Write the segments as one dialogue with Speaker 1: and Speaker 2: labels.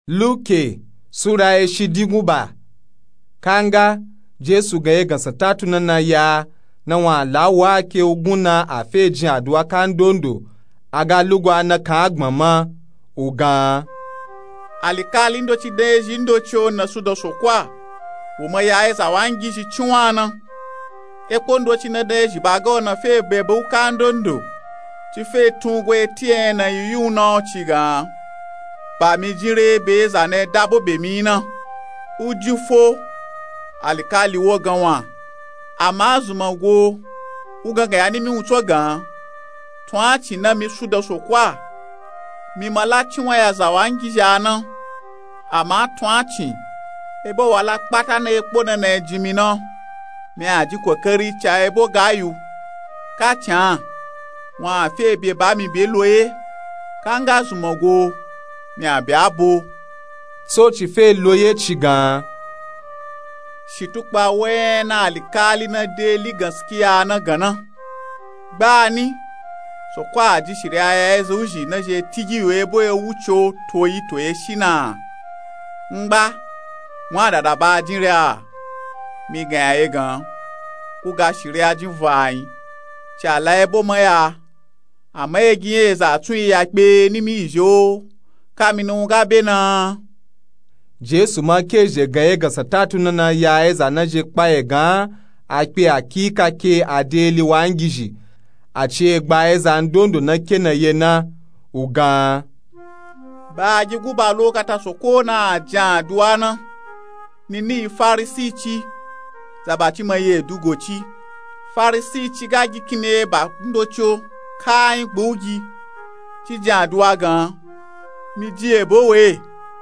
Speaker 1: Luke Sura ya shidiguba. Kanga Jesu ga gansa tatuna na ya na wa lawa ke oguna afejin aduwa kan dondo aga lugwa na kan agbama uga.
Speaker 2: Alikali ndo chi deji ndo cho na sudo sokwa uma ya eza wangi chi chwana eko ndo chi na deji bago na fe bebe kan dondo chi fe tungwe tie na yu na chiga ba mi jire be zane dabo be mina ujufo alikali wo ganwa amazuma go ugaga ya ni mi utso gan twa chi na mi sudo sokwa mi malachi wa ya zawangi jana ama twachi ebo wala kpata na ekpo na ejimi no mi aji kokari cha ebo gayu ka cha wa fe bi ba mi be loye kanga zumogo mi abia bo
Speaker 1: so chi fe loye chigan
Speaker 2: shitukpa we na alikali na deli gaskiya na gana bani so kwa ji shirya ya ezuji na je tigi we bo ya wucho toyi shina ngba nwa dada ba jinria mi ga ye gan ku ga shirya ji vai cha la ebo mo ya ama egi eza tun ya pe ni mi jo ka mi nu ga be na
Speaker 1: Jesu ma keje ga ga satatu na ya eza na je pa e gan akpe akika ke adeli wangiji a ce gba eza ndondo na kena yena uga
Speaker 2: ba ji guba lokata soko na jan duana ni farisici zabaci maye dugoci farisici gaji kine ba ndocho kai gbogi ci jan duwa gan mi ji ebo we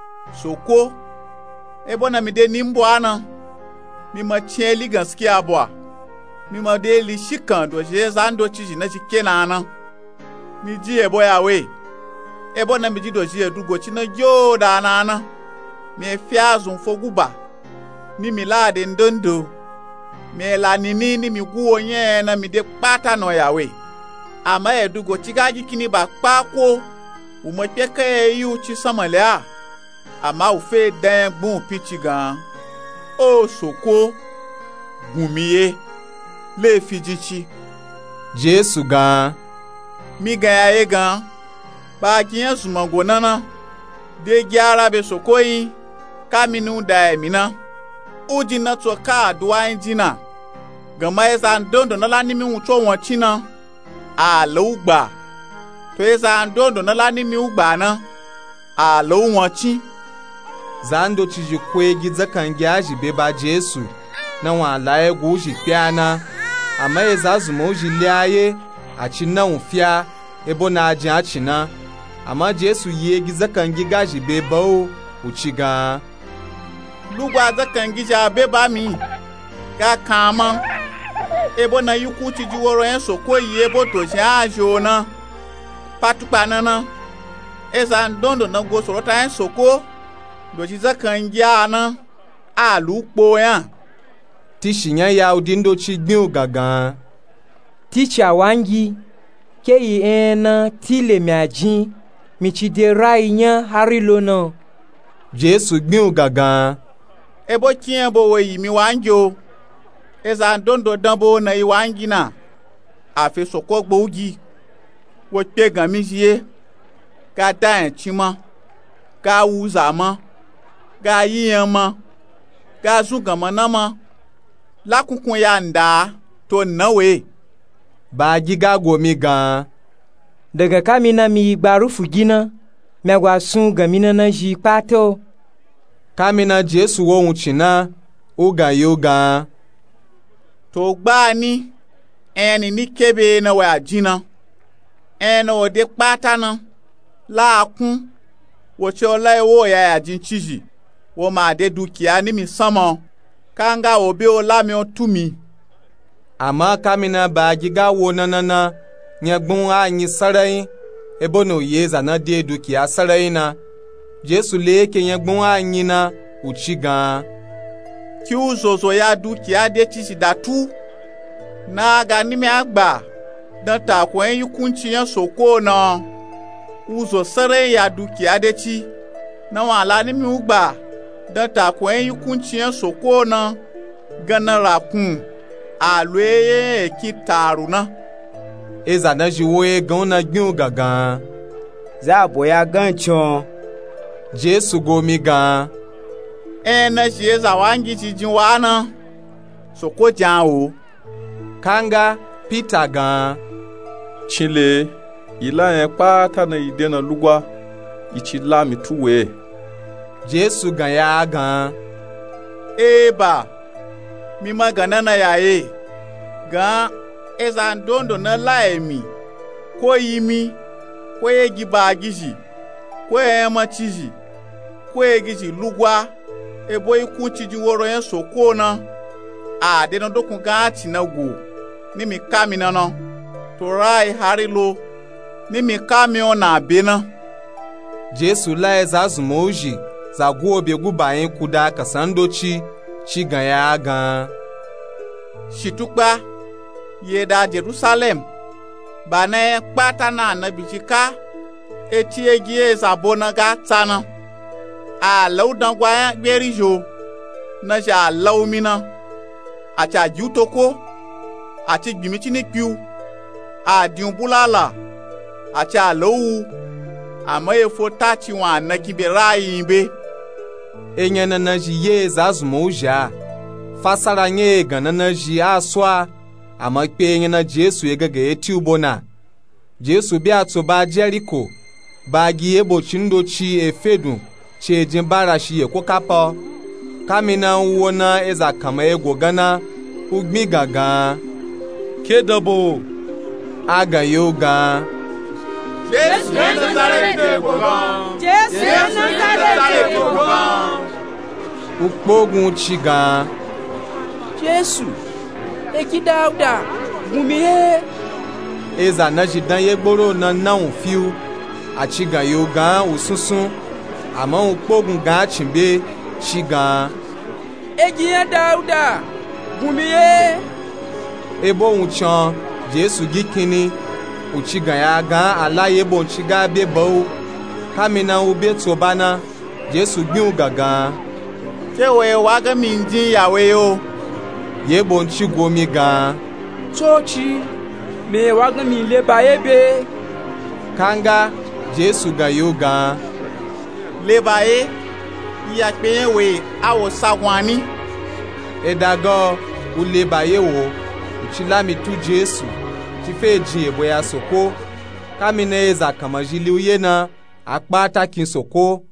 Speaker 2: soko ebo na mi de nimbo ana mi ma cheli gaskiya bwa mi ma de li shikan do je zando ci na ci kenana mi ji ebo ya we ebo na mi ji do je dugo ci na jo da nana mi fiazun foguba ni mi la de ndondo mi la nini ni mi guo yen na mi de pata no ya we ama e dugo ci gaji kini ba pako u mo peke yu ci samalea ama u fe den gbun pichigan o soko gumiye le fijichi
Speaker 1: Jesu gan
Speaker 2: mi ga ya gan ba kiyan sumango nana de gyara be sokoyi kaminu da emina uji na to ka duwa injina gama eza ndondo na lani mi uncho won china a lugba to eza ndondo na lani mi ugba na a lo won chi
Speaker 1: zando chiji kwegi zakan gyaji be ba Jesu na wa laye guji piana ama ezazumo uji liaye achina unfia ebo na ajin achina ama Jesu yegi zakan gigaji be bawo uchiga
Speaker 2: lugwa zakan gija be ba mi ga kama ebo na yuku chiji woro en soko yi ebo to je ajo na patupa nana eza ndondo na go sorota en soko doji zakan gya na alupo yan
Speaker 1: tishinya ya udindo chigbin gagan
Speaker 3: ticha wangi ke yi ena tile miajin mi chi de rai nya harilo no
Speaker 1: Jesu gbin gagan
Speaker 2: ebo kien bo we yi mi wanjo eza ndondo dambo na yi wangi na afi soko gbogi wo pe gan mi jie ka da en chima ka wuza ma ga yiyan ma ga zugan ma na ma lakunkun ya nda to nawe
Speaker 1: ba giga gomi gan
Speaker 3: daga kamina mi gbarufu gina megwa sun gamina na ji pato
Speaker 1: kamina Jesu wo unchina uga yoga
Speaker 2: to gba ni eni ni kebe na wa jina eno ode pata na la kun wo che ola wo ya jin chiji wo ma de dukia ni mi samo kanga obe ola mi otumi
Speaker 1: ama kamina ba giga wo nanana nyagbun anyi sarai ebo no yeza na de dukia sarai na Jesu leke nyagbun anyi na uchiga
Speaker 2: ki uzozo ya dukia de chisi datu na ga ni mi agba dan ta ko en yukunchi yan soko na uzo sarai ya dukia de chi na wa la ni mi ugba dan ta ko en yikun chien soko na gana rakun alwe ki taru na
Speaker 1: eza na jiwo e gan na gbin gangan
Speaker 3: za boya ganchon
Speaker 1: Jesu gomi gan
Speaker 2: na jeza wangi jijin wana soko jan o
Speaker 1: kanga Peter gan
Speaker 4: chile ila en pata na idena lugwa ichila mituwe
Speaker 1: Jesu gan ya gan
Speaker 2: eba mi magana na yae gan eza ndondo na laemi ko yimi ko yegi bagiji ko ema chiji ko yegi lugwa ebo iku chiji woro yen soko na a de no dokun gan ti na go ni mi kami na no to rai harilo ni mi kami ona be na
Speaker 1: Jesu la eza zumoji za go be gubayin kuda kasandochi chi gan ya gan
Speaker 2: shitukpa yeda Jerusalem bana patana na bichika eti egi zabona ga tsana a laudan gwa gberijo na ja laumina a cha jutoko a ti gbimichi ni piu a diunbulala a cha lowu ama efo tachi wa na kibera yimbe
Speaker 1: enyana na ji ye zazumoja fasara nye gana na ji aswa ama kpe enyana Jesu egaga eti ubona Jesu bi atoba Jericho bagi ebo chindochi efedu chejin barashi ekokapa kamina wona eza kama ego gana ugmi gaga kedabo aga yoga
Speaker 2: Jesu Nazareth gogan
Speaker 5: Jesu Nazareth gogan
Speaker 1: ukpogun chiga
Speaker 3: Jesu eki Dauda gumiye
Speaker 1: eza na jidan yegboro na naun fiu achiga yoga usunsun ama ukpogun ga chimbe chiga
Speaker 3: eki Dauda gumiye
Speaker 1: ebo unchan Jesu gikini uchiga ya ga alaye bo chiga be bo kamina ube tobana Jesu gbin gaga
Speaker 2: chewe waga minjin yawe yo
Speaker 1: yebo nchigomi ga
Speaker 3: chochi me waga mi le baebe
Speaker 1: kanga Jesu ga yoga
Speaker 2: lebae ya pewe awo sawani
Speaker 1: edago ulebaye wo uchilami tu Jesu chifeji ebo ya soko kamina eza kamajili uyena akpata kin soko